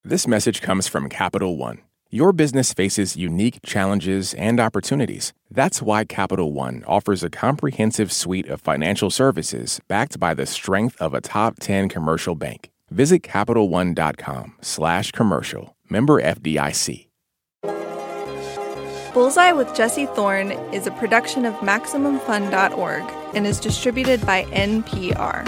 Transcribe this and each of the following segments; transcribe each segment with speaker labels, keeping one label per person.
Speaker 1: This message comes from Capital One. Your business faces unique challenges and opportunities. That's why Capital One offers a comprehensive suite of financial services backed by the strength of a top 10 commercial bank. Visit CapitalOne.com/commercial. Member FDIC.
Speaker 2: Bullseye with Jesse Thorne is a production of MaximumFun.org and is distributed by NPR.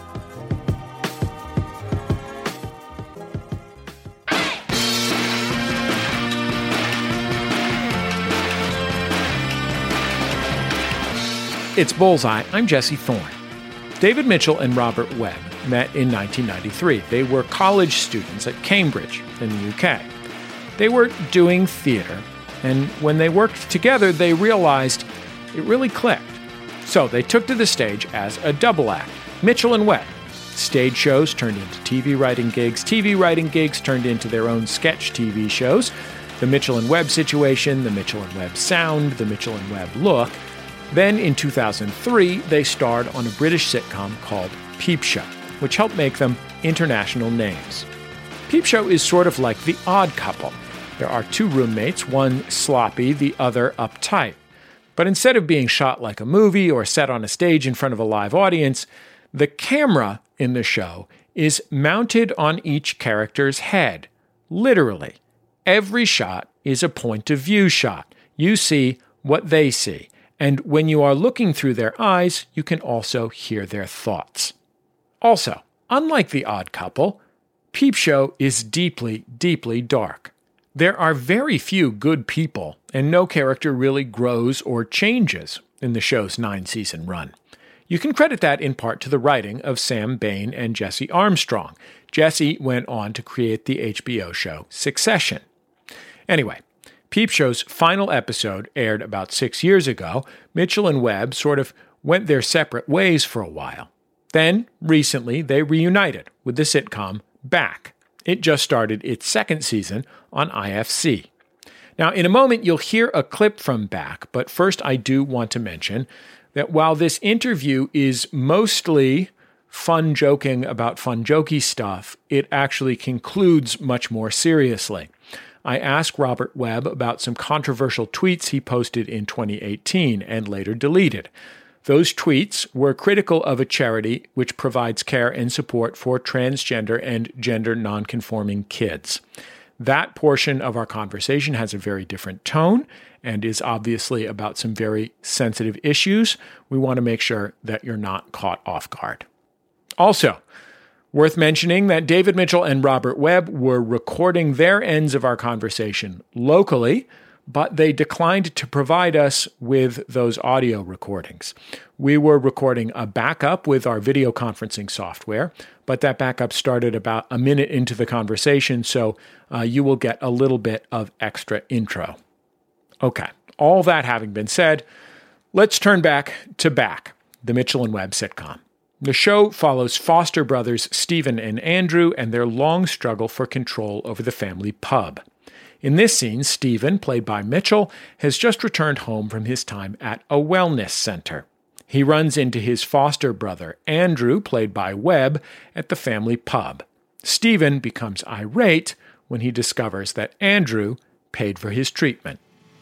Speaker 3: It's Bullseye. I'm Jesse Thorne. David Mitchell and Robert Webb met in 1993. They were college students at Cambridge in the UK. They were doing theater, and when they worked together, they realized it really clicked. So they took to the stage as a double act, Mitchell and Webb. Stage shows turned into TV writing gigs turned into their own sketch TV shows. The Mitchell and Webb Situation, the Mitchell and Webb Sound, the Mitchell and Webb Look. Then in 2003, they starred on a British sitcom called Peep Show, which helped make them international names. Peep Show is sort of like The Odd Couple. There are two roommates, one sloppy, the other uptight. But instead of being shot like a movie or set on a stage in front of a live audience, the camera in the show is mounted on each character's head. Literally. Every shot is a point of view shot. You see what they see. And when you are looking through their eyes, you can also hear their thoughts. Also, unlike The Odd Couple, Peep Show is deeply, deeply dark. There are very few good people, and no character really grows or changes in the show's 9-season run. You can credit that in part to the writing of Sam Bain and Jesse Armstrong. Jesse went on to create the HBO show Succession. Anyway, Peep Show's final episode aired about 6 years ago. Mitchell and Webb sort of went their separate ways for a while. Then, recently, they reunited with the sitcom Back. It just started its second season on IFC. Now, in a moment, you'll hear a clip from Back, but first I do want to mention that while this interview is mostly fun joking about fun jokey stuff, it actually concludes much more seriously. I asked Robert Webb about some controversial tweets he posted in 2018 and later deleted. Those tweets were critical of a charity which provides care and support for transgender and gender nonconforming kids. That portion of our conversation has a very different tone and is obviously about some very sensitive issues. We want to make sure that you're not caught off guard. Also, worth mentioning that David Mitchell and Robert Webb were recording their ends of our conversation locally, but they declined to provide us with those audio recordings. We were recording a backup with our video conferencing software, but that backup started about a minute into the conversation, so you will get a little bit of extra intro. Okay, all that having been said, let's turn back to Back, the Mitchell and Webb sitcom. The show follows foster brothers Stephen and Andrew and their long struggle for control over the family pub. In this scene, Stephen, played by Mitchell, has just returned home from his time at a wellness center. He runs into his foster brother, Andrew, played by Webb, at the family pub. Stephen becomes irate when he discovers that Andrew paid for his treatment.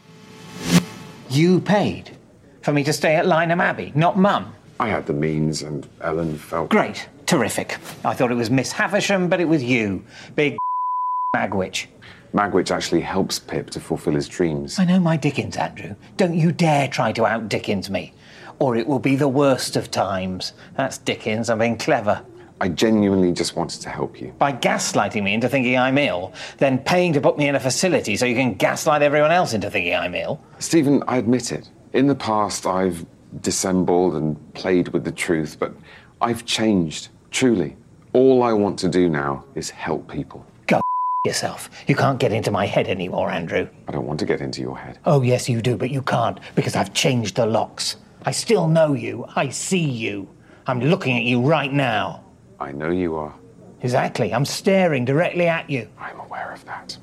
Speaker 4: You paid for me to stay at Lynham Abbey, not Mum?
Speaker 5: I had the means, and Ellen felt...
Speaker 4: Great. Terrific. I thought it was Miss Havisham, but it was you. Big Magwitch.
Speaker 5: Magwitch actually helps Pip to fulfill his dreams.
Speaker 4: I know my Dickens, Andrew. Don't you dare try to out-Dickens me, or it will be the worst of times. That's Dickens. I'm being clever.
Speaker 5: I genuinely just wanted to help you.
Speaker 4: By gaslighting me into thinking I'm ill, then paying to put me in a facility so you can gaslight everyone else into thinking I'm ill.
Speaker 5: Stephen, I admit it. In the past, I've dissembled and played with the truth, but I've changed, truly. All I want to do now is help people.
Speaker 4: Go yourself. You can't get into my head anymore, Andrew.
Speaker 5: I don't want to get into your head.
Speaker 4: Oh, yes, you do, but you can't, because I've changed the locks. I still know you. I see you. I'm looking at you right now.
Speaker 5: I know you are.
Speaker 4: Exactly. I'm staring directly at you.
Speaker 5: I'm aware of that.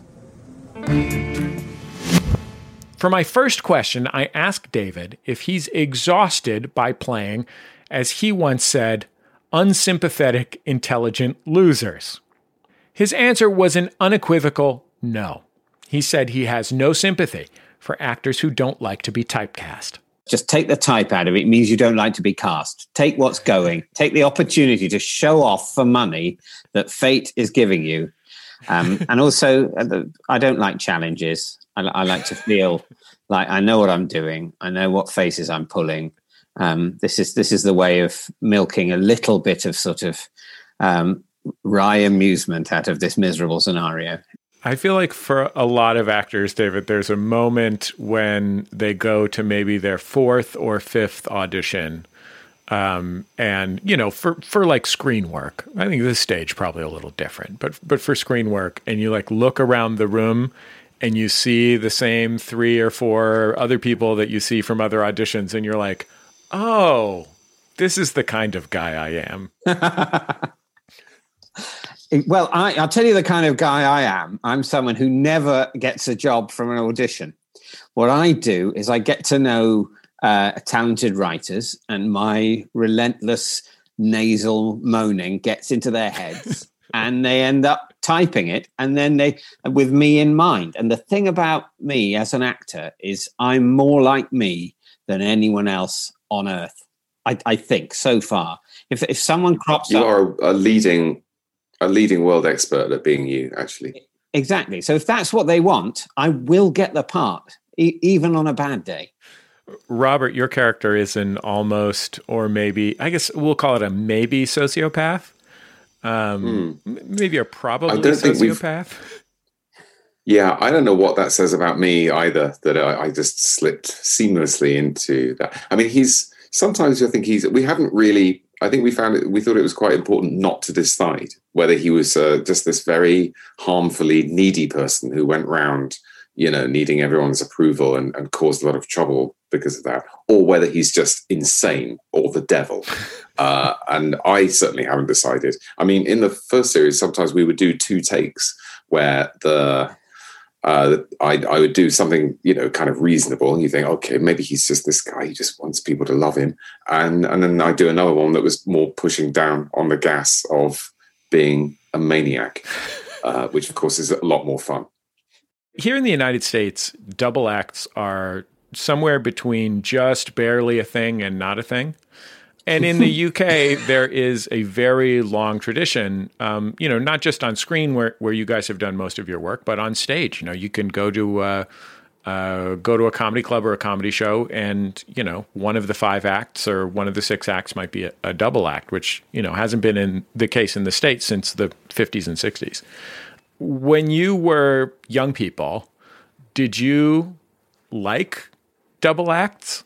Speaker 3: For my first question, I asked David if he's exhausted by playing, as he once said, unsympathetic, intelligent losers. His answer was an unequivocal no. He said he has no sympathy for actors who don't like to be typecast.
Speaker 6: Just take the type out of it. It means you don't like to be cast. Take what's going. Take the opportunity to show off for money that fate is giving you. And also, I don't like challenges. I like to feel like I know what I'm doing. I know what faces I'm pulling. This is the way of milking a little bit of sort of wry amusement out of this miserable scenario.
Speaker 3: I feel like for a lot of actors, David, there's a moment when they go to maybe their fourth or fifth audition. And, you know, for like screen work, I think this stage probably a little different, but for screen work, and you like look around the room and you see the same 3 or 4 other people that you see from other auditions, and you're like, oh, this is the kind of guy I am.
Speaker 6: Well, I'll tell you the kind of guy I am. I'm someone who never gets a job from an audition. What I do is I get to know talented writers, and my relentless nasal moaning gets into their heads and they end up typing it, and then they, with me in mind. And the thing about me as an actor is I'm more like me than anyone else on earth. I think so far. If someone crops up,
Speaker 5: you are a leading world expert at being you, actually.
Speaker 6: Exactly. So if that's what they want, I will get the part, even on a bad day.
Speaker 3: Robert, your character is an almost, or maybe, I guess we'll call it a maybe sociopath. Maybe a probably sociopath.
Speaker 5: Yeah, I don't know what that says about me either, that I just slipped seamlessly into that. I mean, sometimes I think we haven't really, I think we thought it was quite important not to decide whether he was just this very harmfully needy person who went round, you know, needing everyone's approval and caused a lot of trouble because of that, or whether he's just insane or the devil. And I certainly haven't decided. I mean, in the first series, sometimes we would do 2 takes where I would do something, you know, kind of reasonable, and you think, okay, maybe he's just this guy who just wants people to love him, and then I do another one that was more pushing down on the gas of being a maniac, which of course is a lot more fun.
Speaker 3: Here in the United States, double acts are somewhere between just barely a thing and not a thing. And in the UK, there is a very long tradition, you know, not just on screen where you guys have done most of your work, but on stage. You know, you can go to a comedy club or a comedy show, and, you know, one of the 5 acts or one of the 6 acts might be a double act, which, you know, hasn't been in the case in the States since the 50s and 60s. When you were young people, did you like double acts?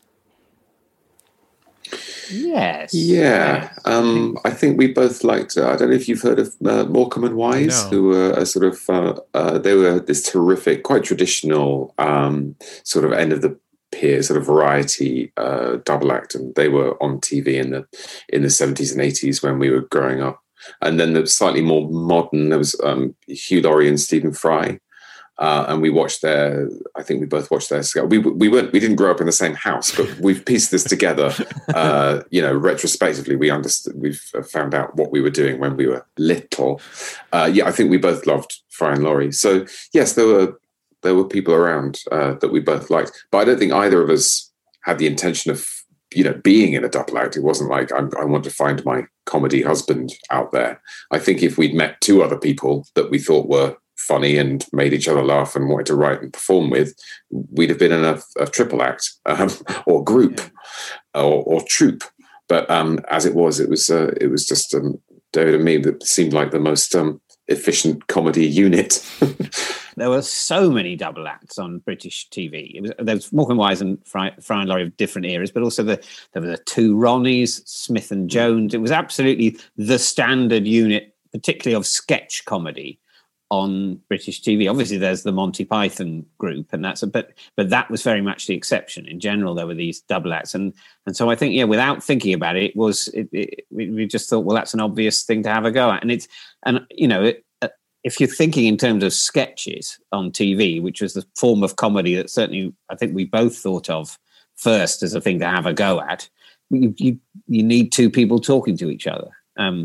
Speaker 6: Yes.
Speaker 5: Yeah. I think we both liked I don't know if you've heard of Morecambe and Wise, who were a sort of, they were this terrific, quite traditional sort of end of the pier sort of variety double act. And they were on TV in the 70s and 80s when we were growing up. And then the slightly more modern, there was Hugh Laurie and Stephen Fry. And we watched I think we both watched their, we didn't grow up in the same house, but we've pieced this together, you know, retrospectively. We've found out what we were doing when we were little. I think we both loved Fry and Laurie. So yes, there were people around that we both liked, but I don't think either of us had the intention of, you know, being in a double act. It wasn't like I want to find my comedy husband out there. I think if we'd met 2 other people that we thought were funny and made each other laugh and wanted to write and perform with, we'd have been in a triple act or group or troupe. But as it was just David and me that seemed like the most efficient comedy unit.
Speaker 6: There were so many double acts on British TV. There was Morecambe and Wise and Fry and Laurie of different eras, but also there were the 2 Ronnies, Smith and Jones. It was absolutely the standard unit, particularly of sketch comedy on British TV. Obviously, there's the Monty Python group, and but that was very much the exception. In general, there were these double acts, and so I think, without thinking about it, we just thought, well, that's an obvious thing to have a go at, if you're thinking in terms of sketches on TV, which was the form of comedy that certainly I think we both thought of first as a thing to have a go at, you need 2 people talking to each other.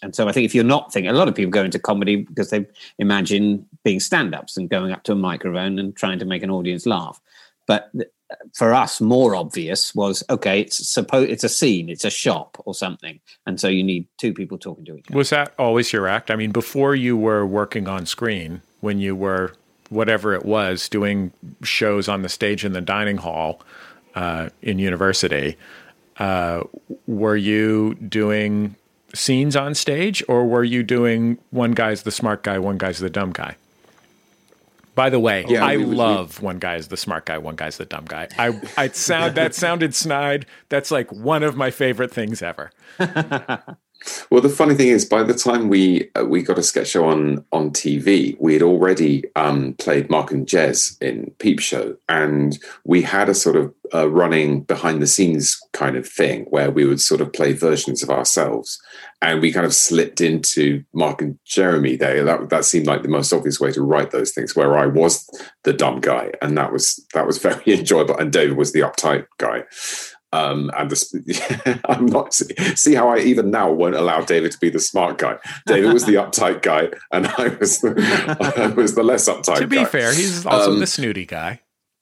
Speaker 6: And so I think if you're not thinking, a lot of people go into comedy because they imagine being stand-ups and going up to a microphone and trying to make an audience laugh. But for us, more obvious was, okay, it's a scene, it's a shop or something. And so you need two people talking to each other.
Speaker 3: Was that always your act? I mean, before you were working on screen, when you were, whatever it was, doing shows on the stage in the dining hall in university, were you doing scenes on stage, or were you doing one guy's the smart guy, one guy's the dumb guy? By the way, I love one guy's the smart guy, one guy's the dumb guy. That sounded snide. That's like one of my favorite things ever.
Speaker 5: Well, the funny thing is, by the time we got a sketch show on TV, we had already played Mark and Jez in Peep Show, and we had a sort of running behind the scenes kind of thing where we would sort of play versions of ourselves, and we kind of slipped into Mark and Jeremy there. That seemed like the most obvious way to write those things, where I was the dumb guy, and that was very enjoyable, and David was the uptight guy. I'm not see how I even now won't allow David to be the smart guy. David was the uptight guy, and I was the less uptight guy.
Speaker 3: To be fair, he's also the snooty guy.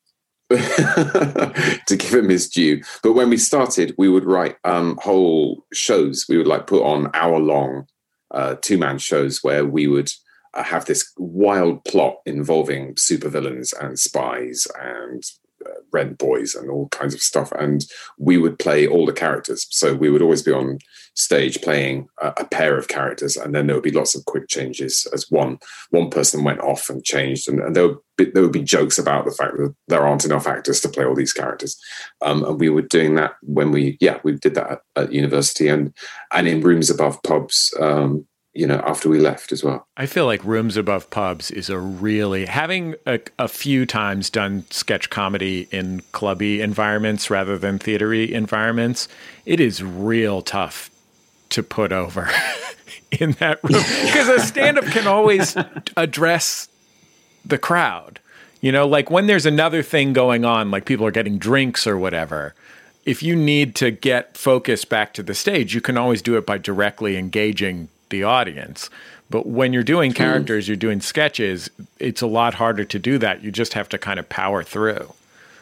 Speaker 5: To give him his due. But when we started, we would write whole shows. We would like put on hour-long two-man shows where we would have this wild plot involving supervillains and spies and rent boys and all kinds of stuff, and we would play all the characters. So we would always be on stage playing a pair of characters, and then there would be lots of quick changes as one person went off and changed, and there would be jokes about the fact that there aren't enough actors to play all these characters, and we were doing that when we did that at university and in Rooms Above Pubs, after we left as well.
Speaker 3: I feel like Rooms Above Pubs is having a few times done sketch comedy in clubby environments rather than theatery environments. It is real tough to put over in that room, because a stand-up can always address the crowd. Like when there's another thing going on, like people are getting drinks or whatever, if you need to get focus back to the stage, you can always do it by directly engaging the audience. But when you're doing characters, you're doing sketches, it's a lot harder to do that. You just have to kind of power through.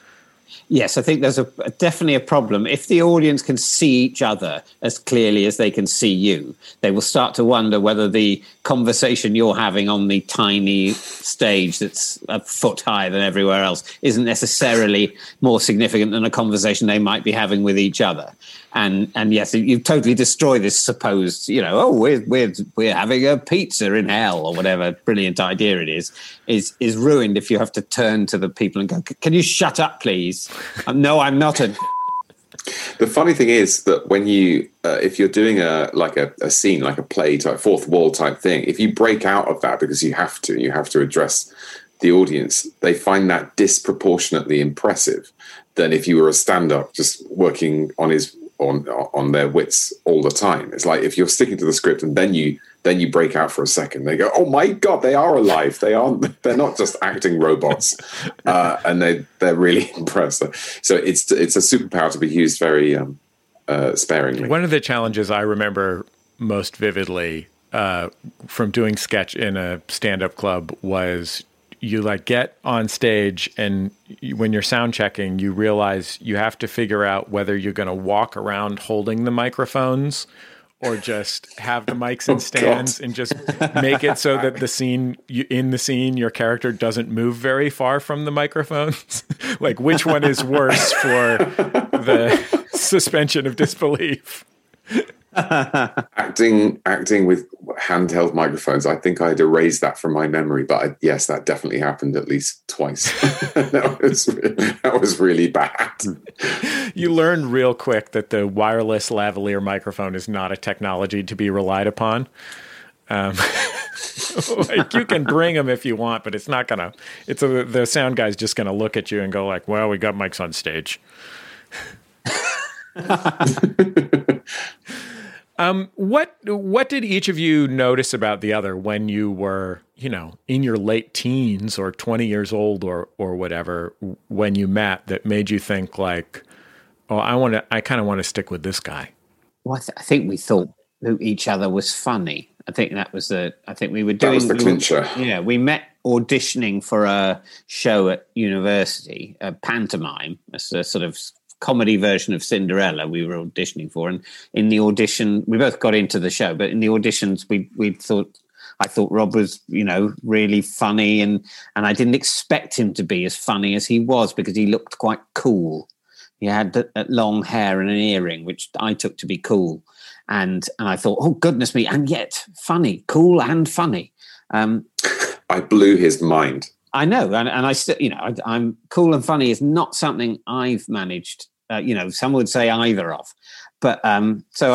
Speaker 6: Yes, I think there's definitely a problem. If the audience can see each other as clearly as they can see you, they will start to wonder whether the conversation you're having on the tiny stage that's a foot higher than everywhere else isn't necessarily more significant than a conversation they might be having with each other. And yes, you totally destroy this supposed, we're having a pizza in hell or whatever brilliant idea it is ruined if you have to turn to the people and go, can you shut up, please? No, I'm not a...
Speaker 5: The funny thing is that when you, if you're doing a scene, like a play type, fourth wall type thing, if you break out of that because you have to address the audience, they find that disproportionately impressive than if you were a stand-up just working on their wits all the time. It's like if you're sticking to the script and then you break out for a second, they go, oh my God, they are alive. They're not just acting robots. And they're really impressed. So it's a superpower to be used very sparingly.
Speaker 3: One of the challenges I remember most vividly from doing sketch in a stand-up club was you get on stage, and when you're sound checking, you realize you have to figure out whether you're going to walk around holding the microphones or just have the mics in stands and just make it so that in the scene, your character doesn't move very far from the microphones. Like, which one is worse for the suspension of disbelief?
Speaker 5: Acting with handheld microphones, I think I'd erased that from my memory, but yes, that definitely happened at least twice. that was really bad.
Speaker 3: You learned real quick that the wireless lavalier microphone is not a technology to be relied upon. You can bring them if you want, but it's not gonna. The sound guy's just gonna look at you and go like, "Well, we got mics on stage." What did each of you notice about the other when you were, in your late teens or 20 years old or whatever, when you met, that made you think like, oh, I kind of want to stick with this guy?
Speaker 6: Well, I think we thought each other was funny. I think that was I think we were doing.
Speaker 5: That was the clincher.
Speaker 6: We met auditioning for a show at university, a pantomime, a sort of comedy version of Cinderella. We were auditioning for, and in the audition, we both got into the show. But in the auditions, I thought Rob was, really funny, and I didn't expect him to be as funny as he was because he looked quite cool. He had that long hair and an earring, which I took to be cool. And I thought, oh, goodness me, and yet funny, cool and funny.
Speaker 5: I blew his mind.
Speaker 6: I know. And I still, I'm cool and funny is not something I've managed, some would say either of. But so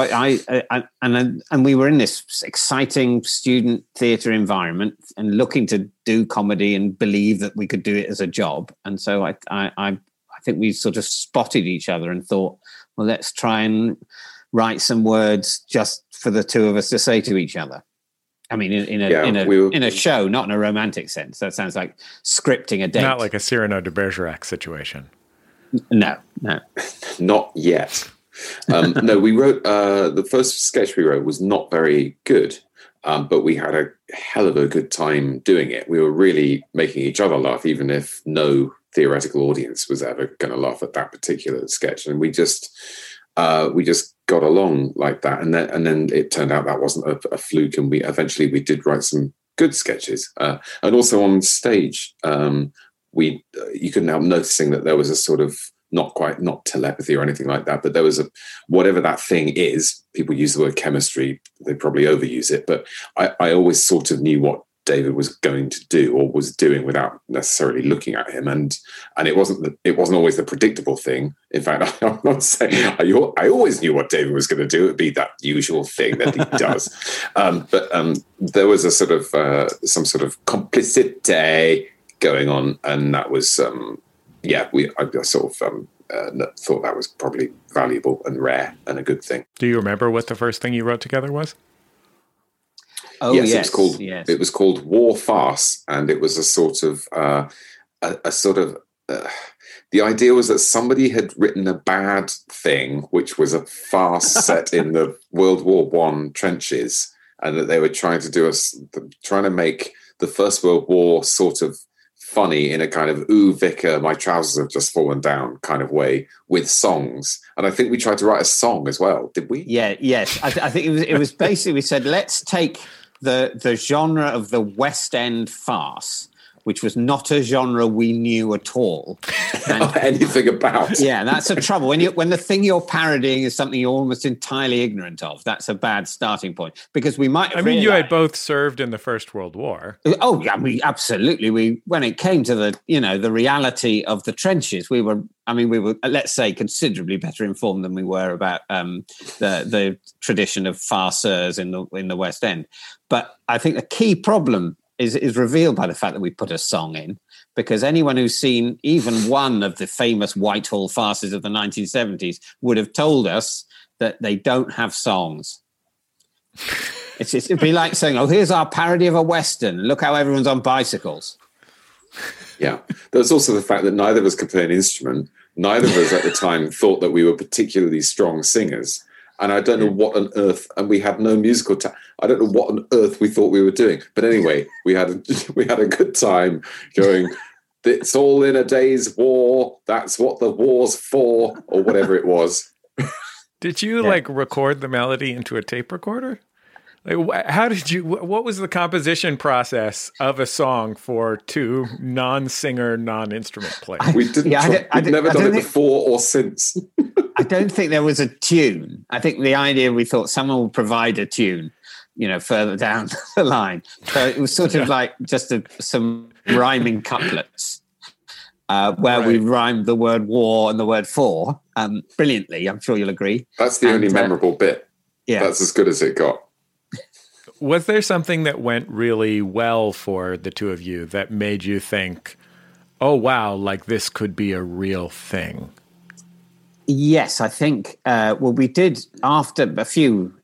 Speaker 6: and we were in this exciting student theatre environment and looking to do comedy and believe that we could do it as a job. And so I think we sort of spotted each other and thought, well, let's try and write some words just for the two of us to say to each other. I mean, in a show, not in a romantic sense. That sounds like scripting a date.
Speaker 3: Not like a Cyrano de Bergerac situation.
Speaker 6: No.
Speaker 5: Not yet. No, we wrote, the first sketch we wrote was not very good, but we had a hell of a good time doing it. We were really making each other laugh, even if no theoretical audience was ever going to laugh at that particular sketch. And we just got along like that, and then it turned out that wasn't a fluke, and we did write some good sketches, and also on stage, you couldn't help noticing that there was a sort of not telepathy or anything like that, but there was whatever that thing is. People use the word chemistry; they probably overuse it, but I always sort of knew what David was going to do or was doing without necessarily looking at him, and it wasn't always the predictable thing. In fact, I'm not saying I always knew what David was going to do. It'd be that usual thing that he does, but there was a sort of some sort of complicity going on, and that was I sort of thought that was probably valuable and rare and a good thing.
Speaker 3: Do you remember what the first thing you wrote together was?
Speaker 6: Oh,
Speaker 5: yes. It was called War Farce, and it was a sort of the idea was that somebody had written a bad thing, which was a farce set in the World War I trenches, and that they were trying to make the First World War sort of funny in a kind of, ooh, Vicar, my trousers have just fallen down kind of way with songs. And I think we tried to write a song as well, did we?
Speaker 6: Yeah, yes. I think it was basically, we said, let's take the genre of the West End farce, which was not a genre we knew at all.
Speaker 5: And, anything about.
Speaker 6: Yeah, that's a trouble. When the thing you're parodying is something you're almost entirely ignorant of, that's a bad starting point. Because we might have
Speaker 3: you had both served in the First World War.
Speaker 6: Oh, yeah, absolutely. When it came to the reality of the trenches, we were, let's say, considerably better informed than we were about the tradition of farceurs in the West End. But I think the key problem is revealed by the fact that we put a song in, because anyone who's seen even one of the famous Whitehall farces of the 1970s would have told us that they don't have songs. It'd be like saying, oh, here's our parody of a Western. Look how everyone's on bicycles.
Speaker 5: Yeah. There's also the fact that neither of us could play an instrument. Neither of us at the time thought that we were particularly strong singers. And I don't know what on earth, and we had no musical I don't know what on earth we thought we were doing. But anyway, we had a good time going, it's all in a day's war. That's what the war's for, or whatever it was.
Speaker 3: Did you record the melody into a tape recorder? What was the composition process of a song for two non-singer, non-instrument players?
Speaker 5: We didn't. We've never done it before or since.
Speaker 6: I don't think there was a tune. I think the idea, we thought someone would provide a tune, further down the line. So it was sort of like just some rhyming couplets where we rhymed the word war and the word for brilliantly. I'm sure you'll agree.
Speaker 5: That's the only memorable bit. Yeah. That's as good as it got.
Speaker 3: Was there something that went really well for the two of you that made you think, oh, wow, like this could be a real thing?
Speaker 6: Yes, I think, we did after a few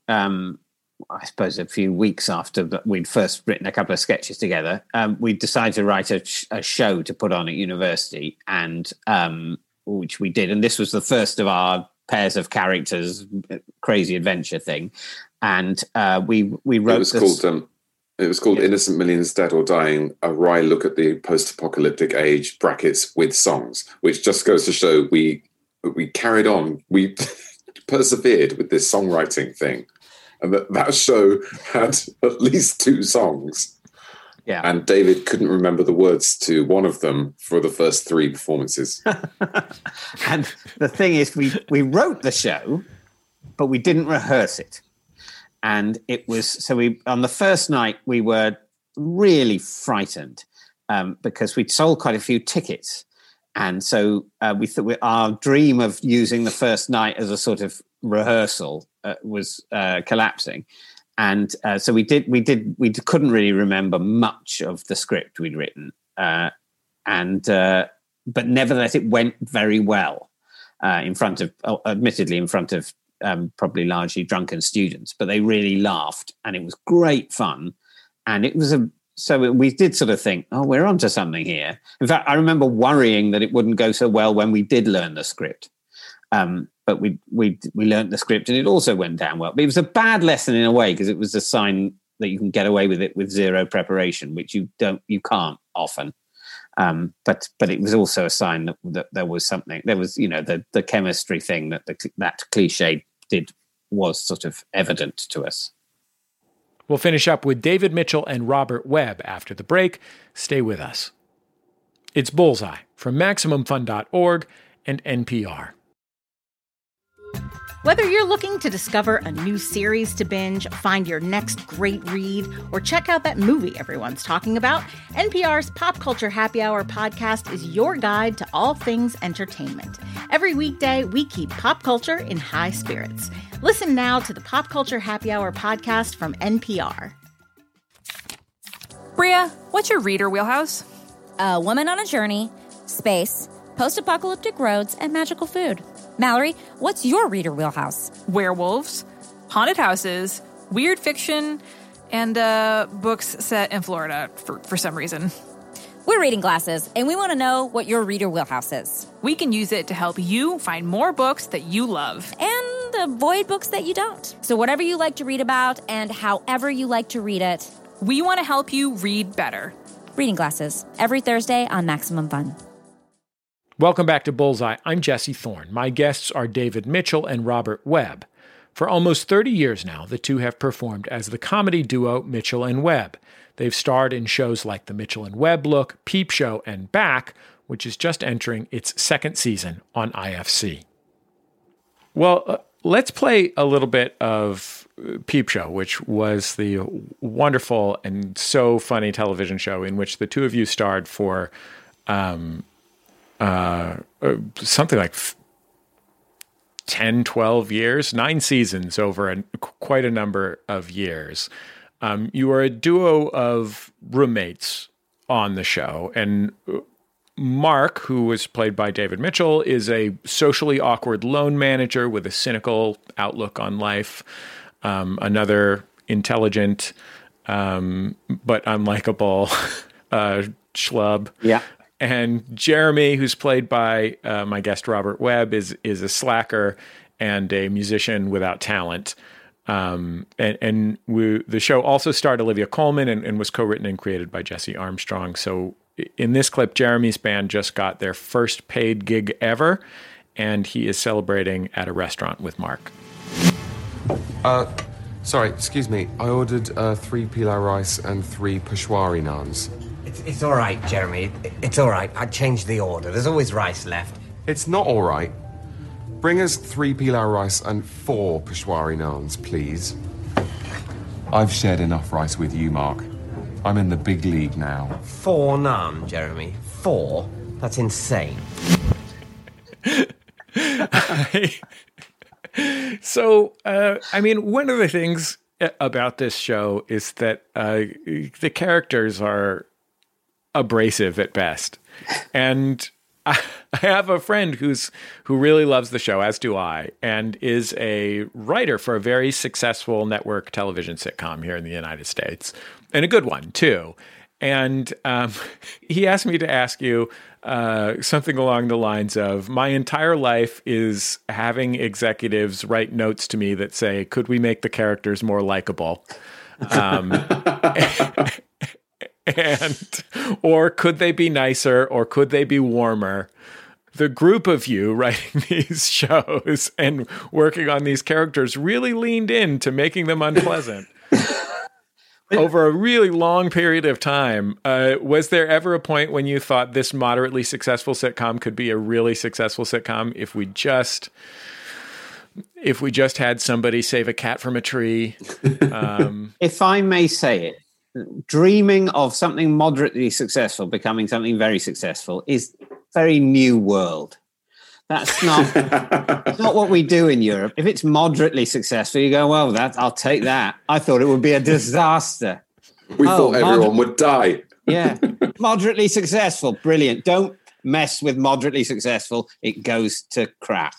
Speaker 6: weeks after we'd first written a couple of sketches together, we decided to write a show to put on at university, and which we did. And this was the first of our pairs of characters, crazy adventure thing. And we wrote
Speaker 5: It was called Innocent Millions Dead or Dying, a wry look at the post-apocalyptic age, brackets, with songs, which just goes to show we carried on, we persevered with this songwriting thing. And that show had at least 2 songs.
Speaker 6: Yeah.
Speaker 5: And David couldn't remember the words to one of them for the first 3 performances.
Speaker 6: And the thing is, we wrote the show, but we didn't rehearse it. And it was, on the first night, we were really frightened because we'd sold quite a few tickets. And so we thought our dream of using the first night as a sort of rehearsal was collapsing. And so we couldn't really remember much of the script we'd written. But nevertheless, it went very well admittedly in front of probably largely drunken students, but they really laughed and it was great fun. And it was so we did sort of think, oh, we're onto something here. In fact, I remember worrying that it wouldn't go so well when we did learn the script. But we learned the script and it also went down well. But it was a bad lesson in a way because it was a sign that you can get away with it with zero preparation, which you can't often. But it was also a sign that there was something. There was, the chemistry thing that cliche was sort of evident to us.
Speaker 3: We'll finish up with David Mitchell and Robert Webb after the break. Stay with us. It's Bullseye from MaximumFun.org and NPR.
Speaker 7: Whether you're looking to discover a new series to binge, find your next great read, or check out that movie everyone's talking about, NPR's Pop Culture Happy Hour podcast is your guide to all things entertainment. Every weekday, we keep pop culture in high spirits. Listen now to the Pop Culture Happy Hour podcast from NPR.
Speaker 8: Bria, what's your reader wheelhouse?
Speaker 9: A woman on a journey, space, post-apocalyptic roads, and magical food. Mallory, what's your reader wheelhouse?
Speaker 8: Werewolves, haunted houses, weird fiction, and books set in Florida for some reason.
Speaker 9: We're Reading Glasses, and we want to know what your reader wheelhouse is.
Speaker 8: We can use it to help you find more books that you love.
Speaker 9: And avoid books that you don't. So whatever you like to read about and however you like to read it,
Speaker 8: we want to help you read better.
Speaker 9: Reading Glasses, every Thursday on Maximum Fun.
Speaker 3: Welcome back to Bullseye. I'm Jesse Thorne. My guests are David Mitchell and Robert Webb. For almost 30 years now, the two have performed as the comedy duo Mitchell and Webb. They've starred in shows like The Mitchell and Webb Look, Peep Show, and Back, which is just entering its second season on IFC. Well, let's play a little bit of Peep Show, which was the wonderful and so funny television show in which the two of you starred for something like 10, 12 years, 9 seasons over quite a number of years. You are a duo of roommates on the show, and Mark, who was played by David Mitchell, is a socially awkward loan manager with a cynical outlook on life. Another intelligent but unlikable schlub.
Speaker 6: Yeah.
Speaker 3: And Jeremy, who's played by my guest Robert Webb, is a slacker and a musician without talent. The show also starred Olivia Colman and was co-written and created by Jesse Armstrong. So in this clip, Jeremy's band just got their first paid gig ever, and he is celebrating at a restaurant with Mark.
Speaker 10: Sorry, excuse me. I ordered 3 pilau rice and 3 peshwari naans.
Speaker 11: It's all right, Jeremy. It's all right. I changed the order. There's always rice left.
Speaker 10: It's not all right. Bring us 3 pilau rice and 4 peshwari naans, please. I've shared enough rice with you, Mark. I'm in the big league now.
Speaker 11: 4 naan, Jeremy. 4? That's insane.
Speaker 3: So, one of the things about this show is that the characters are abrasive at best. And I have a friend who really loves the show, as do I, and is a writer for a very successful network television sitcom here in the United States, and a good one, too. And he asked me to ask you something along the lines of, my entire life is having executives write notes to me that say, could we make the characters more likable? Or could they be nicer, or could they be warmer? The group of you writing these shows and working on these characters really leaned into making them unpleasant. Over a really long period of time, was there ever a point when you thought this moderately successful sitcom could be a really successful sitcom if we just had somebody save a cat from a tree?
Speaker 6: If I may say it, dreaming of something moderately successful becoming something very successful is very new world. That's not what we do in Europe. If it's moderately successful, you go, well, I'll take that. I thought it would be a disaster.
Speaker 5: We thought everyone would die.
Speaker 6: Yeah. Moderately successful. Brilliant. Don't mess with moderately successful. It goes to crap.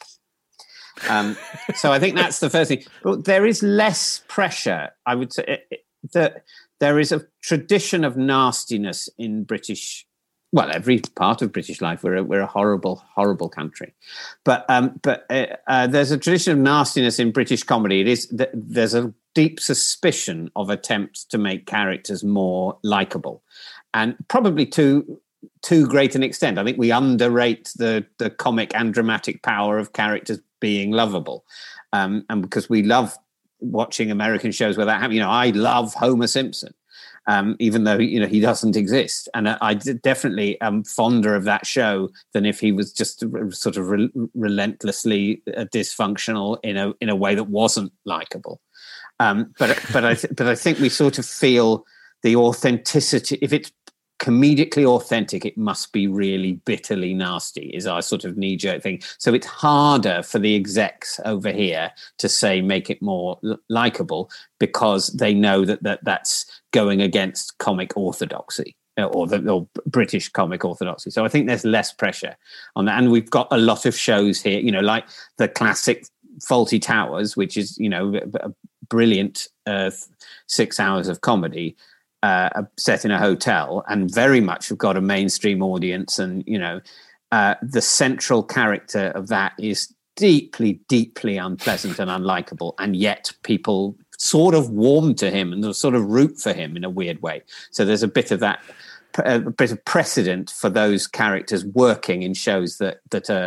Speaker 6: So I think that's the first thing. But there is less pressure. I would say that there is a tradition of nastiness in British. Well, every part of British life, we're a horrible, horrible country, but there's a tradition of nastiness in British comedy. It is there's a deep suspicion of attempts to make characters more likable, and probably to too great an extent. I think we underrate the comic and dramatic power of characters being lovable, and because we love watching American shows where that happens. I love Homer Simpson. Even though he doesn't exist, and I definitely am fonder of that show than if he was just sort of relentlessly dysfunctional in a way that wasn't likable. But I think we sort of feel the authenticity. If it's comedically authentic, it must be really bitterly nasty, is our sort of knee-jerk thing. So it's harder for the execs over here to say make it more likable, because they know that's going against comic orthodoxy or British comic orthodoxy. So I think there's less pressure on that. And we've got a lot of shows here, like the classic Fawlty Towers, which is, a brilliant 6 hours of comedy, set in a hotel, and very much have got a mainstream audience. And, the central character of that is deeply, deeply unpleasant and unlikable. And yet people sort of warm to him and sort of root for him in a weird way. So there's a bit of that, a bit of precedent for those characters working in shows that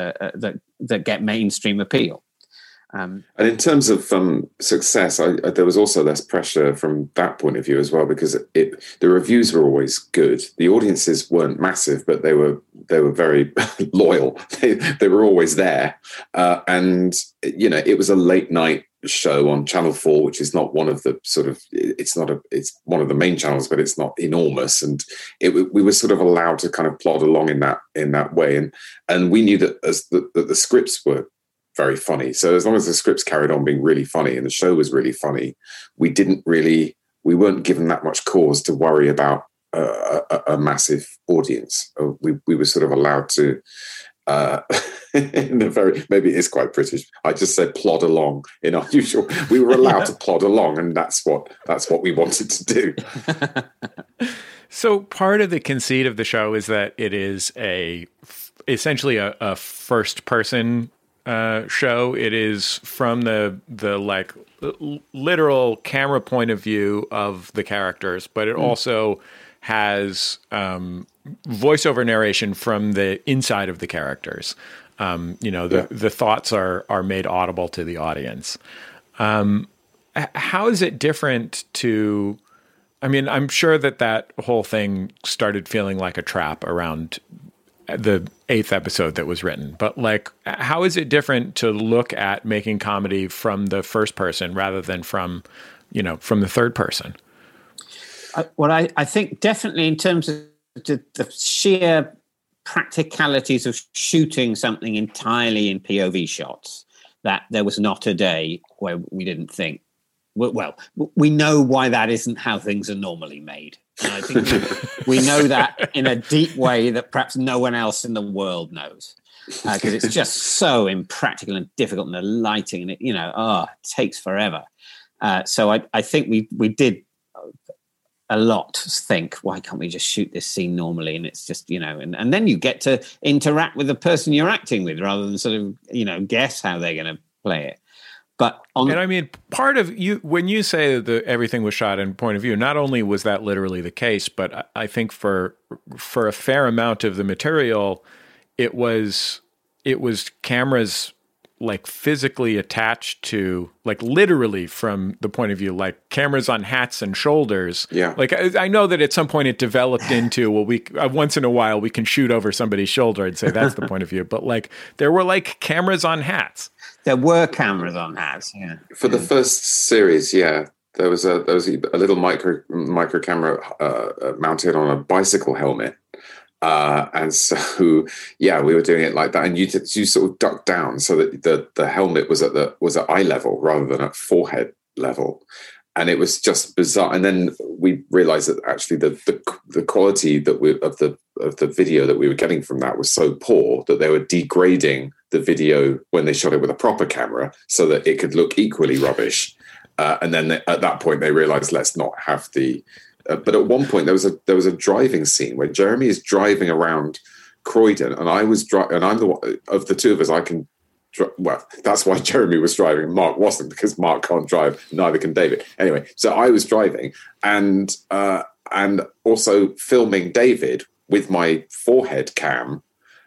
Speaker 6: get mainstream appeal.
Speaker 5: And in terms of success, there was also less pressure from that point of view as well, because the reviews were always good. The audiences weren't massive, but they were very loyal. They were always there, and it was a late night show on Channel 4, which is not one of the it's one of the main channels, but it's not enormous, and we were sort of allowed to kind of plod along in that way, and we knew that the scripts were very funny. So as long as the scripts carried on being really funny and the show was really funny, we weren't given that much cause to worry about a massive audience. We were sort of allowed to, maybe it is quite British. I just said plod along in our usual. We were allowed to plod along, and that's what we wanted to do.
Speaker 3: So part of the conceit of the show is that it is essentially a first person show. It is from the like literal camera point of view of the characters, but it also has voiceover narration from the inside of the characters. The thoughts are made audible to the audience. How is it different to? I mean, I'm sure that whole thing started feeling like a trap around the 8th episode that was written, but how is it different to look at making comedy from the first person rather than from the third person?
Speaker 6: I think definitely in terms of the sheer practicalities of shooting something entirely in POV shots, that there was not a day where we didn't think, well, we know why that isn't how things are normally made. And I think we know that in a deep way that perhaps no one else in the world knows, because it's just so impractical and difficult, and the lighting, and it takes forever. So I think we did a lot think, why can't we just shoot this scene normally? And it's just, and then you get to interact with the person you're acting with rather than sort of, guess how they're going to play it. But
Speaker 3: part of you, when you say that everything was shot in point of view, not only was that literally the case, but I think for a fair amount of the material, it was cameras like physically attached to, like literally from the point of view, like cameras on hats and shoulders.
Speaker 5: Yeah.
Speaker 3: Like I know that at some point it developed into, well, we once in a while we can shoot over somebody's shoulder and say that's the point of view. But like there were like cameras on hats.
Speaker 6: There were cameras on hats. Yeah.
Speaker 5: For the first series, yeah, there was a little micro camera mounted on a bicycle helmet. And so, yeah, we were doing it like that, and you sort of ducked down so that the helmet was at eye level rather than at forehead level, and it was just bizarre. And then we realized that actually the quality of the video that we were getting from that was so poor that they were degrading the video when they shot it with a proper camera so that it could look equally rubbish. And then at that point they realized, let's not have the. But at one point there was a driving scene where Jeremy is driving around Croydon, and I was and I'm the one of the two of us. I can, well, that's why Jeremy was driving. Mark wasn't, because Mark can't drive. Neither can David. Anyway, so I was driving and also filming David with my forehead cam.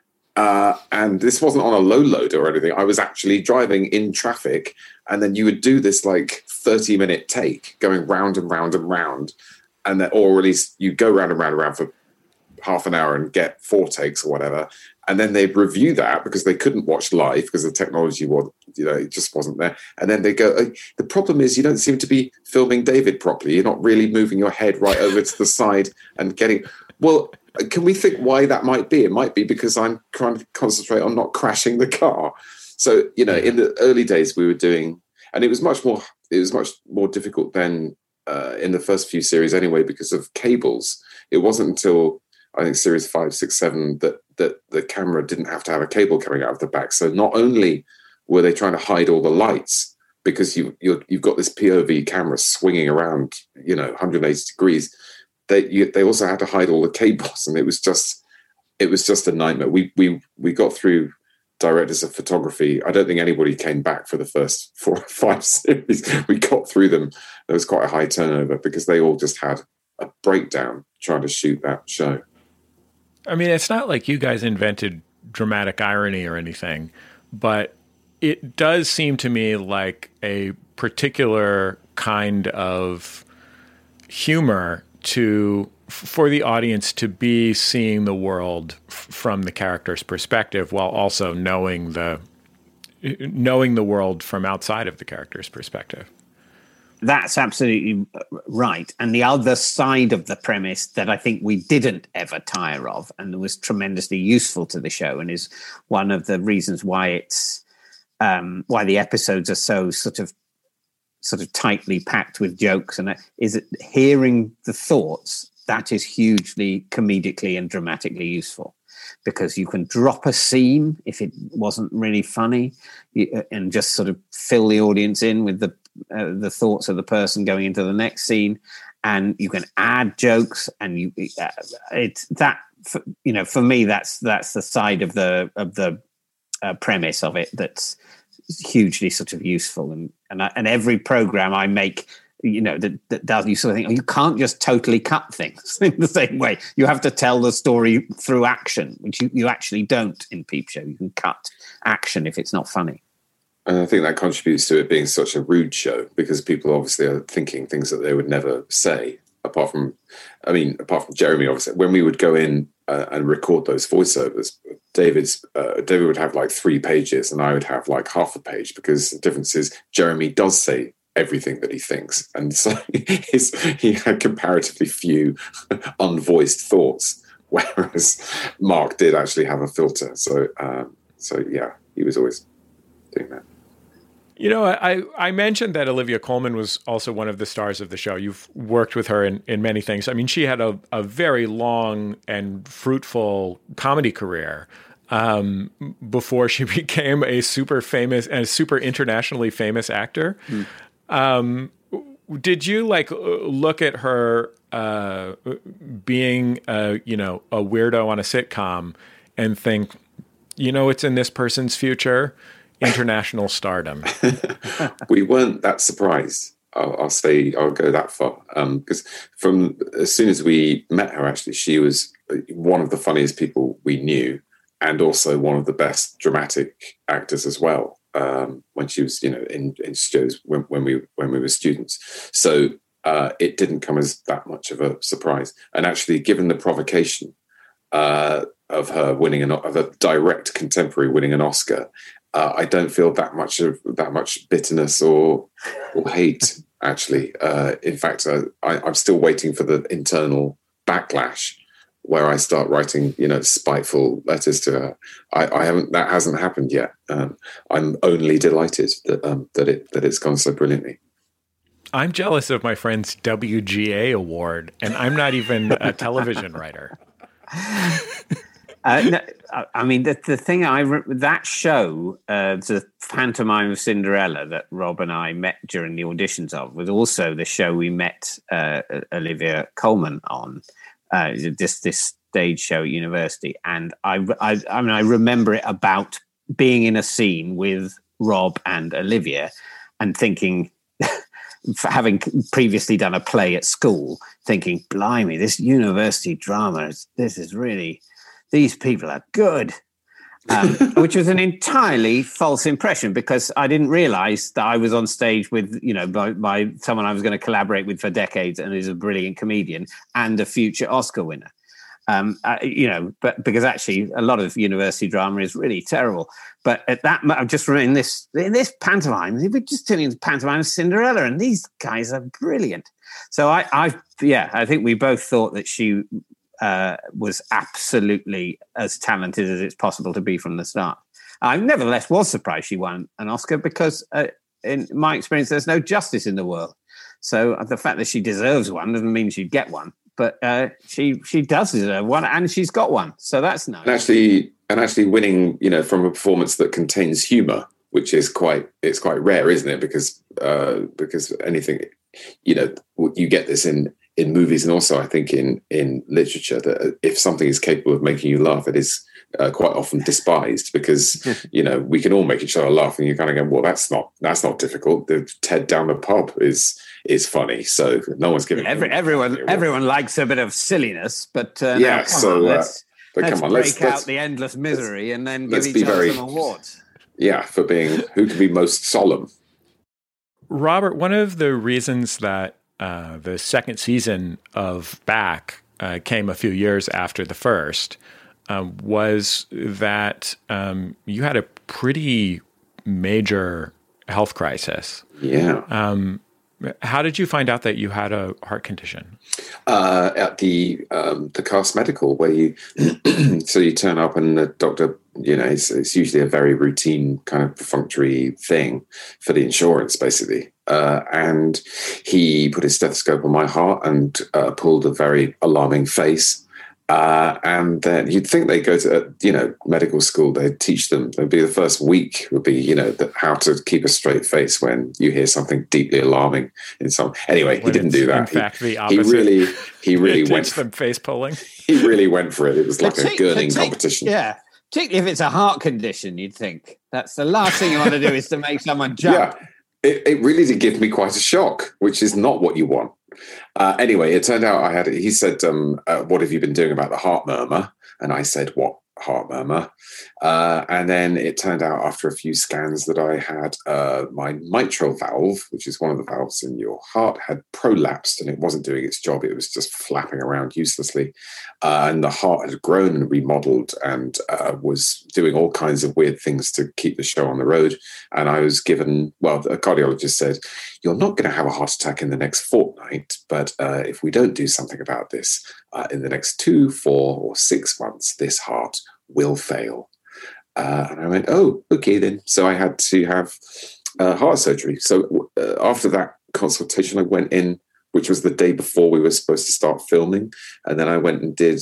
Speaker 5: And this wasn't on a low loader or anything. I was actually driving in traffic, and then you would do this like 30-minute take going round and round and round. And then, or at least you go round and round and round for half an hour and get 4 takes or whatever. And then they'd review that because they couldn't watch live because the technology was, it just wasn't there. And then they go, the problem is you don't seem to be filming David properly. You're not really moving your head right over to the side and getting, well, can we think why that might be? It might be because I'm trying to concentrate on not crashing the car. So, in the early days we were doing, and it was much more difficult than, in the first few series anyway, because of cables. It wasn't until I think series 5, 6, 7 that the camera didn't have to have a cable coming out of the back. So not only were they trying to hide all the lights because you've got this POV camera swinging around 180 degrees, they also had to hide all the cables, and it was just a nightmare. We got through directors of photography. I don't think anybody came back for the first 4 or 5 series. We got through them. There was quite a high turnover because they all just had a breakdown trying to shoot that show.
Speaker 3: I mean, it's not like you guys invented dramatic irony or anything, but it does seem to me like a particular kind of humor for the audience to be seeing the world from the character's perspective while also knowing the world from outside of the character's perspective.
Speaker 6: That's absolutely right. And the other side of the premise that I think we didn't ever tire of and was tremendously useful to the show, and is one of the reasons why it's why the episodes are so sort of tightly packed with jokes, and is that hearing the thoughts, that is hugely comedically and dramatically useful, because you can drop a scene if it wasn't really funny and just sort of fill the audience in with the thoughts of the person going into the next scene, and you can add jokes, and for me that's the side of the premise of it that's hugely sort of useful, and every program I make, that does, you sort of think, you can't just totally cut things in the same way. You have to tell the story through action, which you actually don't in Peep Show. You can cut action if it's not funny.
Speaker 5: And I think that contributes to it being such a rude show, because people obviously are thinking things that they would never say, apart from Jeremy, obviously. When we would go in and record those voiceovers, David would have like 3 pages and I would have like half a page, because the difference is Jeremy does say everything that he thinks. And so he had comparatively few unvoiced thoughts, whereas Mark did actually have a filter. So yeah, he was always doing that.
Speaker 3: I mentioned that Olivia Colman was also one of the stars of the show. You've worked with her in many things. I mean, she had a very long and fruitful comedy career before she became a super famous and super internationally famous actor. Did you look at her being a weirdo on a sitcom and think, it's in this person's future, international stardom?
Speaker 5: We weren't that surprised. I'll go that far, because from as soon as we met her, actually, she was one of the funniest people we knew, and also one of the best dramatic actors as well. When she was, in shows when we were students, so it didn't come as that much of a surprise. And actually, given the provocation of her winning of a direct contemporary winning an Oscar, I don't feel that much bitterness or hate. Actually, in fact, I'm still waiting for the internal backlash where I start writing, spiteful letters to her. That hasn't happened yet. I'm only delighted that it's gone so brilliantly.
Speaker 3: I'm jealous of my friend's WGA award, and I'm not even a television writer.
Speaker 6: No, I mean, the thing that show, the Pantomime of Cinderella that Rob and I met during the auditions of, was also the show we met Olivia Colman on. This stage show at university, and I remember it about being in a scene with Rob and Olivia, and thinking, having previously done a play at school, thinking, "Blimey, this university drama these people are good," which was an entirely false impression, because I didn't realise that I was on stage with, by someone I was going to collaborate with for decades and is a brilliant comedian and a future Oscar winner. But because actually a lot of university drama is really terrible. But at that, I'm just in this pantomime, we're just turning into Pantomime of Cinderella, and these guys are brilliant. So I think we both thought that she was absolutely as talented as it's possible to be from the start. I nevertheless was surprised she won an Oscar, because in my experience, there's no justice in the world. So the fact that she deserves one doesn't mean she'd get one, but she does deserve one, and she's got one. So that's nice.
Speaker 5: And actually winning, from a performance that contains humour, which is quite rare, isn't it? Because anything, you get this in movies, and also I think in literature, that if something is capable of making you laugh, it is quite often despised, because we can all make each other laugh, and you kind of go, well, that's not difficult. The Ted down the pub is funny, so no one's giving
Speaker 6: everyone likes a bit of silliness, but let's break out the endless misery and then give each other some awards.
Speaker 5: Yeah, for being who can be most solemn.
Speaker 3: Robert, one of the reasons that the second season of Back came a few years after the first was that you had a pretty major health crisis.
Speaker 5: Yeah.
Speaker 3: How did you find out that you had a heart condition?
Speaker 5: At the Cast Medical, where you turn up and the doctor, it's usually a very routine kind of perfunctory thing for the insurance, basically. And he put his stethoscope on my heart and pulled a very alarming face. And then you'd think they go to, medical school, they'd teach them, it'd be the first week would be, how to keep a straight face when you hear something deeply alarming in some. Anyway, he didn't do that.
Speaker 3: In fact, the opposite.
Speaker 5: He really went
Speaker 3: for them face pulling.
Speaker 5: He really went for it. It was like a gurning competition.
Speaker 6: Yeah. Particularly if it's a heart condition, you'd think that's the last thing you want to do is to make someone jump.
Speaker 5: Yeah. It really did give me quite a shock, which is not what you want. Anyway, it turned out he said, what have you been doing about the heart murmur? And I said, what heart murmur? And then it turned out after a few scans that I had my mitral valve, which is one of the valves in your heart, had prolapsed and it wasn't doing its job. It was just flapping around uselessly. And the heart had grown and remodeled and was doing all kinds of weird things to keep the show on the road. And I was given, the cardiologist said, you're not going to have a heart attack in the next fortnight, but if we don't do something about this, in the next 2, 4, or 6 months, this heart will fail. And I went, oh, okay then. So I had to have heart surgery. So after that consultation, I went in, which was the day before we were supposed to start filming. And then I went and did,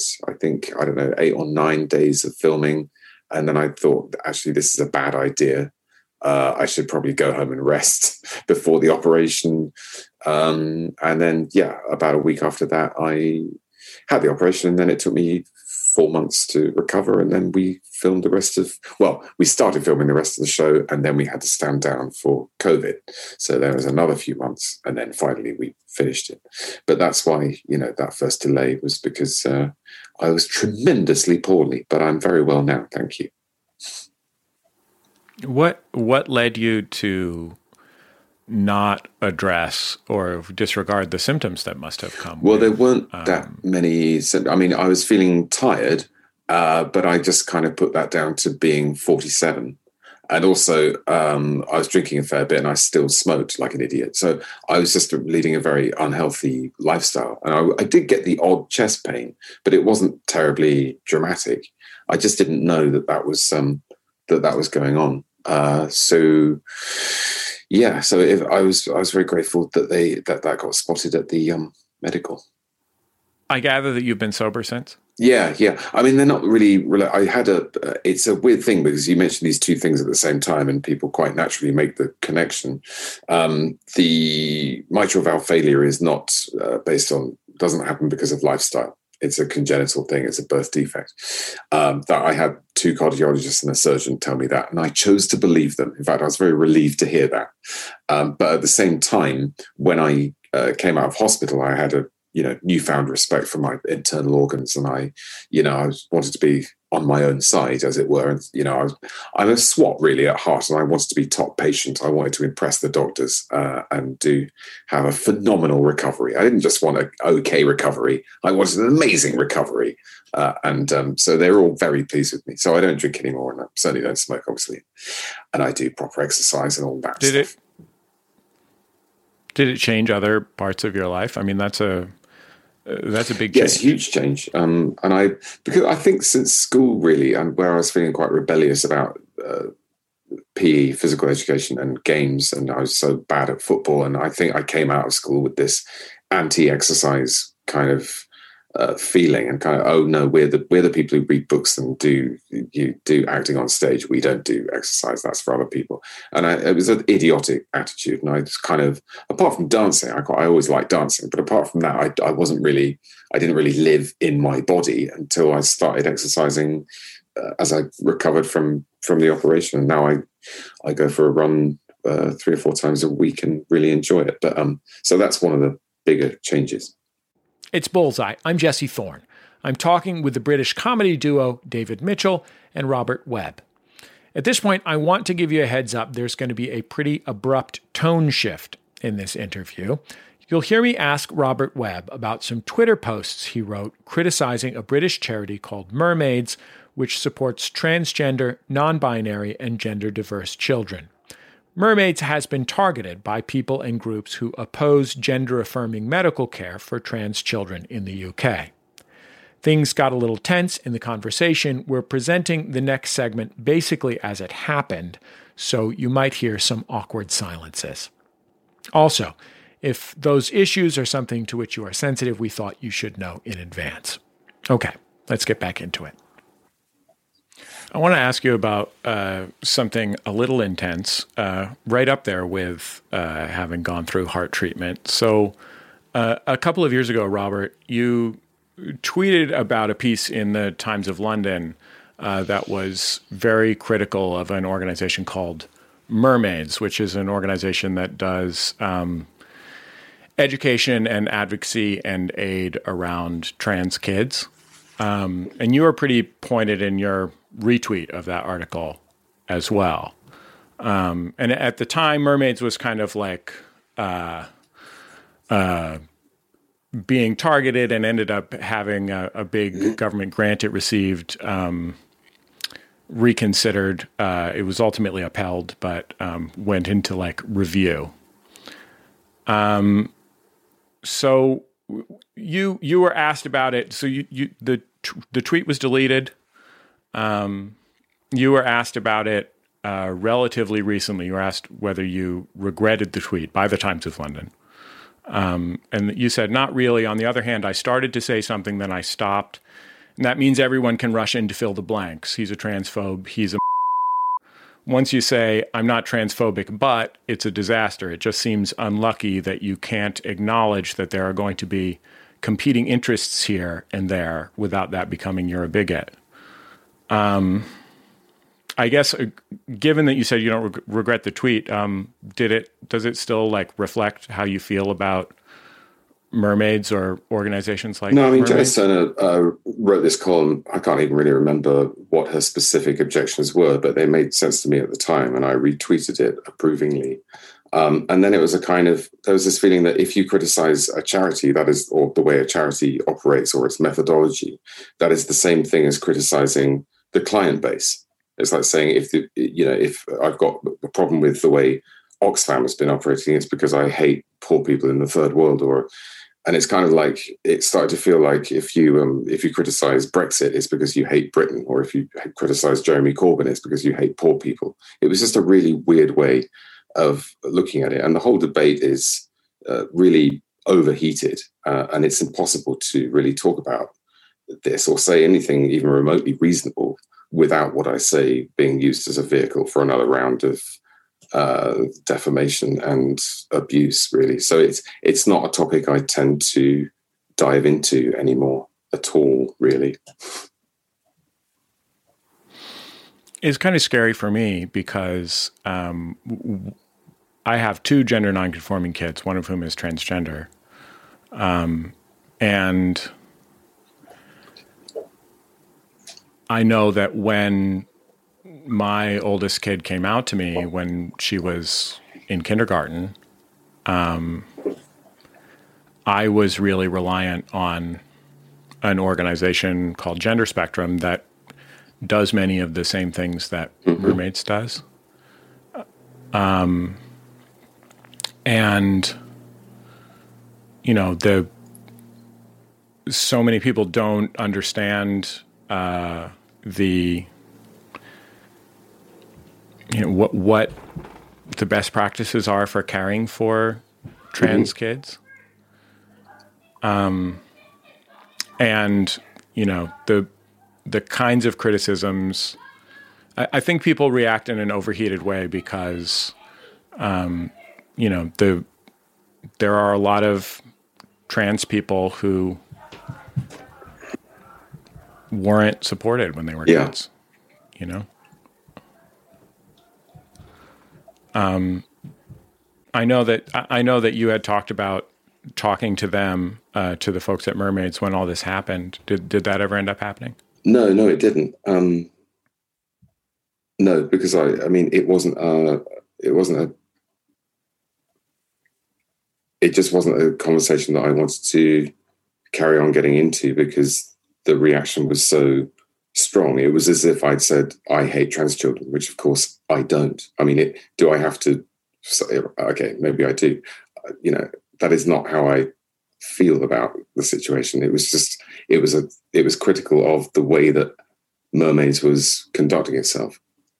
Speaker 5: 8 or 9 days of filming. And then I thought, actually, this is a bad idea. I should probably go home and rest before the operation. And then, about a week after that, I had the operation, and then it took me 4 months to recover. And then we filmed we started filming the rest of the show, and then we had to stand down for COVID. So there was another few months, and then finally we finished it. But that's why, that first delay was because I was tremendously poorly, but I'm very well now. Thank you.
Speaker 3: What led you to not address or disregard the symptoms that must have come?
Speaker 5: Well, there weren't that many. I mean, I was feeling tired, but I just kind of put that down to being 47. And also, I was drinking a fair bit, and I still smoked like an idiot. So I was just leading a very unhealthy lifestyle. And I did get the odd chest pain, but it wasn't terribly dramatic. I just didn't know that was that was going on. So I was very grateful that that got spotted at the medical.
Speaker 3: I gather that you've been sober since.
Speaker 5: Yeah. I mean, they're not really. I had it's a weird thing because you mentioned these two things at the same time, and people quite naturally make the connection. The mitral valve failure is not doesn't happen because of lifestyle. It's a congenital thing. It's a birth defect. That I had 2 cardiologists and a surgeon tell me that, and I chose to believe them. In fact, I was very relieved to hear that. But at the same time, when I came out of hospital, I had a newfound respect for my internal organs, and I wanted to be on my own side, as it were. And I'm a SWAT really at heart, and I wanted to be top patient. I wanted to impress the doctors and have a phenomenal recovery. I didn't just want an okay recovery. I wanted an amazing recovery. So they're all very pleased with me. So I don't drink anymore, and I certainly don't smoke, obviously. And I do proper exercise and all that stuff.
Speaker 3: Did it change other parts of your life? I mean, that's a big change.
Speaker 5: Yes, huge change. Because I think since school really, and where I was feeling quite rebellious about PE, physical education, and games, and I was so bad at football, and I think I came out of school with this anti-exercise kind of feeling, and kind of, oh no, we're the people who read books and do acting on stage. We don't do exercise. That's for other people. And it was an idiotic attitude. And I just kind of, apart from dancing, I always liked dancing, but apart from that, I didn't really live in my body until I started exercising as I recovered from the operation. And now I go for a run 3 or 4 times a week and really enjoy it. But so that's one of the bigger changes.
Speaker 3: It's Bullseye. I'm Jesse Thorne. I'm talking with the British comedy duo David Mitchell and Robert Webb. At this point, I want to give you a heads up. There's going to be a pretty abrupt tone shift in this interview. You'll hear me ask Robert Webb about some Twitter posts he wrote criticizing a British charity called Mermaids, which supports transgender, non-binary, and gender-diverse children. Mermaids has been targeted by people and groups who oppose gender-affirming medical care for trans children in the UK. Things got a little tense in the conversation. We're presenting the next segment basically as it happened, so you might hear some awkward silences. Also, if those issues are something to which you are sensitive, we thought you should know in advance. Okay, let's get back into it. I want to ask you about something a little intense, right up there with having gone through heart treatment. So a couple of years ago, Robert, you tweeted about a piece in the Times of London that was very critical of an organization called Mermaids, which is an organization that does education and advocacy and aid around trans kids. And you were pretty pointed in your retweet of that article as well. And at the time, Mermaids was kind of like being targeted and ended up having a big government grant it received reconsidered. It was ultimately upheld, but went into like review. So you were asked about it. So the tweet was deleted. You were asked about it relatively recently. You were asked whether you regretted the tweet by the Times of London. And you said, not really. On the other hand, I started to say something, then I stopped. And that means everyone can rush in to fill the blanks. He's a transphobe. He's a once you say, I'm not transphobic, but it's a disaster, it just seems unlucky that you can't acknowledge that there are going to be competing interests here and there without that becoming you're a bigot. I guess, given that you said you don't regret the tweet, does it still like reflect how you feel about mermaids or organizations like
Speaker 5: No, I mean,
Speaker 3: Mermaids?
Speaker 5: Janice Turner wrote this column. I can't even really remember what her specific objections were, but they made sense to me at the time, and I retweeted it approvingly. And then it was there was this feeling that if you criticize a charity, that is, or the way a charity operates or its methodology, that is the same thing as criticizing the client base. It's like saying, if I've got a problem with the way Oxfam has been operating, it's because I hate poor people in the third world, and it's kind of like, it started to feel like if you criticize Brexit, it's because you hate Britain, or if you criticize Jeremy Corbyn, it's because you hate poor people. It was just a really weird way of looking at it. And the whole debate is really overheated, and it's impossible to really talk about this or say anything even remotely reasonable without what I say being used as a vehicle for another round of defamation and abuse, really. So it's not a topic I tend to dive into anymore at all, really.
Speaker 3: It's kind of scary for me because I have 2 gender nonconforming kids, one of whom is transgender. And I know that when my oldest kid came out to me when she was in kindergarten, I was really reliant on an organization called Gender Spectrum that does many of the same things that Mermaids does. And, so many people don't understand what the best practices are for caring for trans kids. And, the kinds of criticisms, I think people react in an overheated way because, there are a lot of trans people who weren't supported when they were kids, I know that you had talked about talking to them, to the folks at Mermaids when all this happened. Did that ever end up happening?
Speaker 5: No, it didn't. No, because it just wasn't a conversation that I wanted to carry on getting into because the reaction was so strong. It was as if I'd said, I hate trans children, which of course I don't. Do I have to say, okay, maybe I do. That is not how I feel about the situation. It was critical of the way that Mermaids was conducting itself.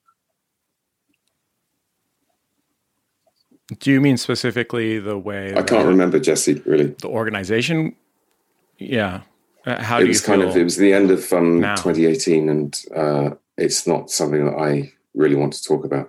Speaker 3: Do you mean specifically the way
Speaker 5: I can't remember, Jesse, really.
Speaker 3: The organization? Yeah. How
Speaker 5: it
Speaker 3: do you
Speaker 5: was
Speaker 3: feel?
Speaker 5: It was the end of 2018, and it's not something that I really want to talk about.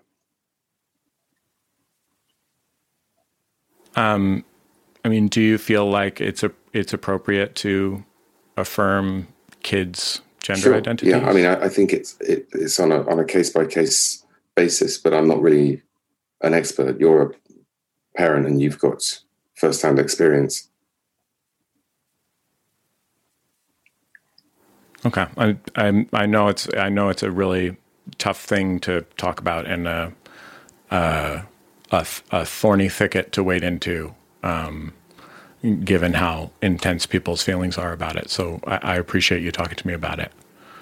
Speaker 3: Do you feel like it's appropriate to affirm kids' gender identities?
Speaker 5: Yeah, I think it's on a case-by-case basis, but I'm not really an expert. You're a parent and you've got first-hand experience.
Speaker 3: Okay, I know it's a really tough thing to talk about and a thorny thicket to wade into, given how intense people's feelings are about it. So I appreciate you talking to me about it.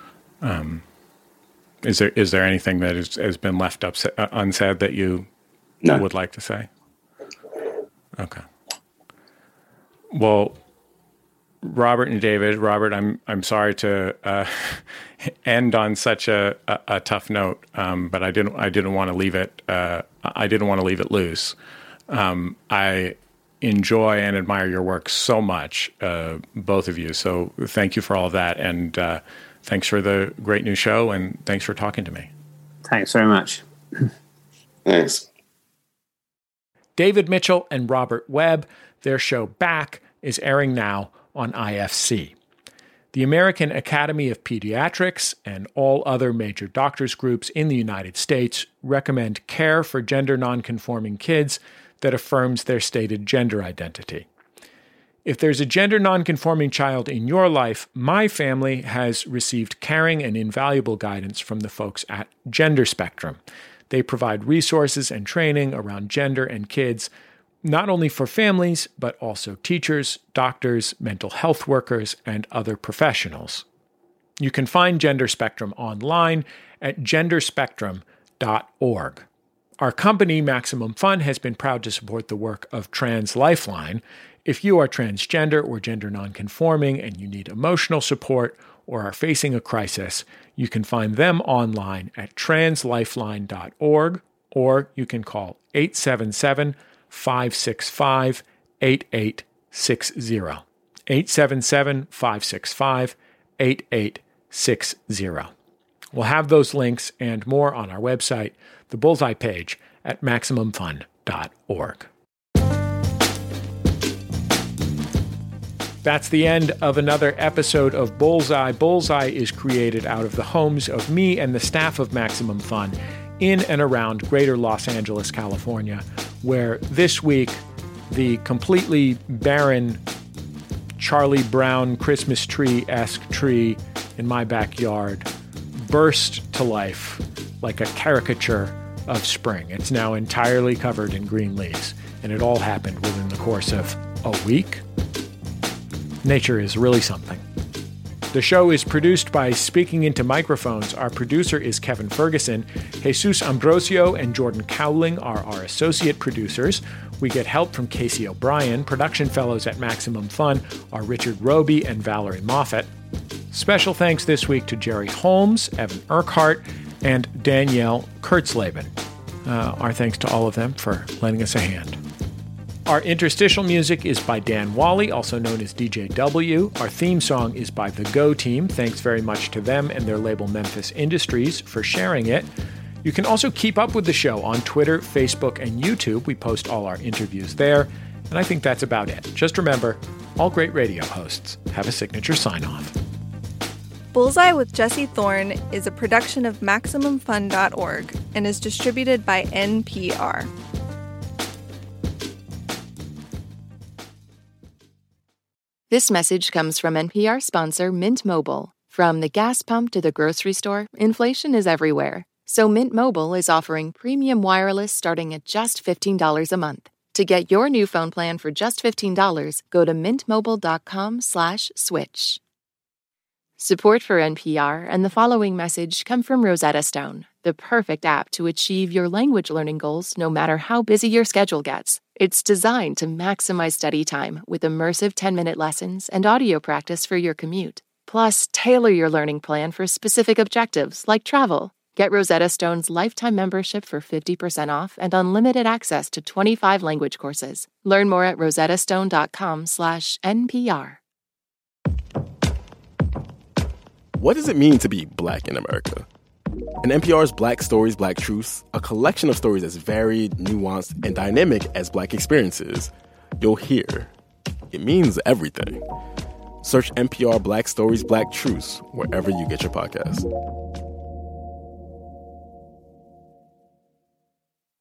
Speaker 3: Is there anything that has been left unsaid that you would like to say? Okay. Well, Robert and David. Robert, I'm sorry to end on such a tough note, but I didn't want to leave it. I didn't want to leave it loose. I enjoy and admire your work so much, both of you. So thank you for all of that, and thanks for the great new show, and thanks for talking to me.
Speaker 6: Thanks very much.
Speaker 5: Thanks.
Speaker 3: David Mitchell and Robert Webb, their show Back is airing now on IFC. The American Academy of Pediatrics and all other major doctors groups in the United States recommend care for gender nonconforming kids that affirms their stated gender identity. If there's a gender nonconforming child in your life, my family has received caring and invaluable guidance from the folks at Gender Spectrum. They provide resources and training around gender and kids, not only for families, but also teachers, doctors, mental health workers, and other professionals. You can find Gender Spectrum online at genderspectrum.org. Our company, Maximum Fun, has been proud to support the work of Trans Lifeline. If you are transgender or gender nonconforming and you need emotional support or are facing a crisis, you can find them online at translifeline.org, or you can call 877-565-8860. 877-565-8860. We'll have those links and more on our website, the Bullseye page at MaximumFun.org. That's the end of another episode of Bullseye. Bullseye is created out of the homes of me and the staff of Maximum Fun in and around greater Los Angeles, California, where this week the completely barren Charlie Brown Christmas tree-esque tree in my backyard burst to life like a caricature of spring. It's now entirely covered in green leaves, and it all happened within the course of a week. Nature is really something. The show is produced by Speaking Into Microphones. Our producer is Kevin Ferguson. Jesus Ambrosio and Jordan Cowling are our associate producers. We get help from Casey O'Brien. Production fellows at Maximum Fun are Richard Roby and Valerie Moffat. Special thanks this week to Jerry Holmes, Evan Urquhart, and Danielle Kurtzleben. Our thanks to all of them for lending us a hand. Our interstitial music is by Dan Wally, also known as DJ W. Our theme song is by The Go Team. Thanks very much to them and their label Memphis Industries for sharing it. You can also keep up with the show on Twitter, Facebook, and YouTube. We post all our interviews there. And I think that's about it. Just remember, all great radio hosts have a signature sign-off.
Speaker 2: Bullseye with Jesse Thorne is a production of MaximumFun.org and is distributed by NPR.
Speaker 12: This message comes from NPR sponsor Mint Mobile. From the gas pump to the grocery store, inflation is everywhere. So Mint Mobile is offering premium wireless starting at just $15 a month. To get your new phone plan for just $15, go to mintmobile.com/switch. Support for NPR and the following message come from Rosetta Stone, the perfect app to achieve your language learning goals no matter how busy your schedule gets. It's designed to maximize study time with immersive 10-minute lessons and audio practice for your commute. Plus, tailor your learning plan for specific objectives like travel. Get Rosetta Stone's lifetime membership for 50% off and unlimited access to 25 language courses. Learn more at rosettastone.com/NPR.
Speaker 13: What does it mean to be Black in America? In NPR's Black Stories, Black Truths, a collection of stories as varied, nuanced, and dynamic as Black experiences, you'll hear it means everything. Search NPR Black Stories, Black Truths wherever you get your podcasts.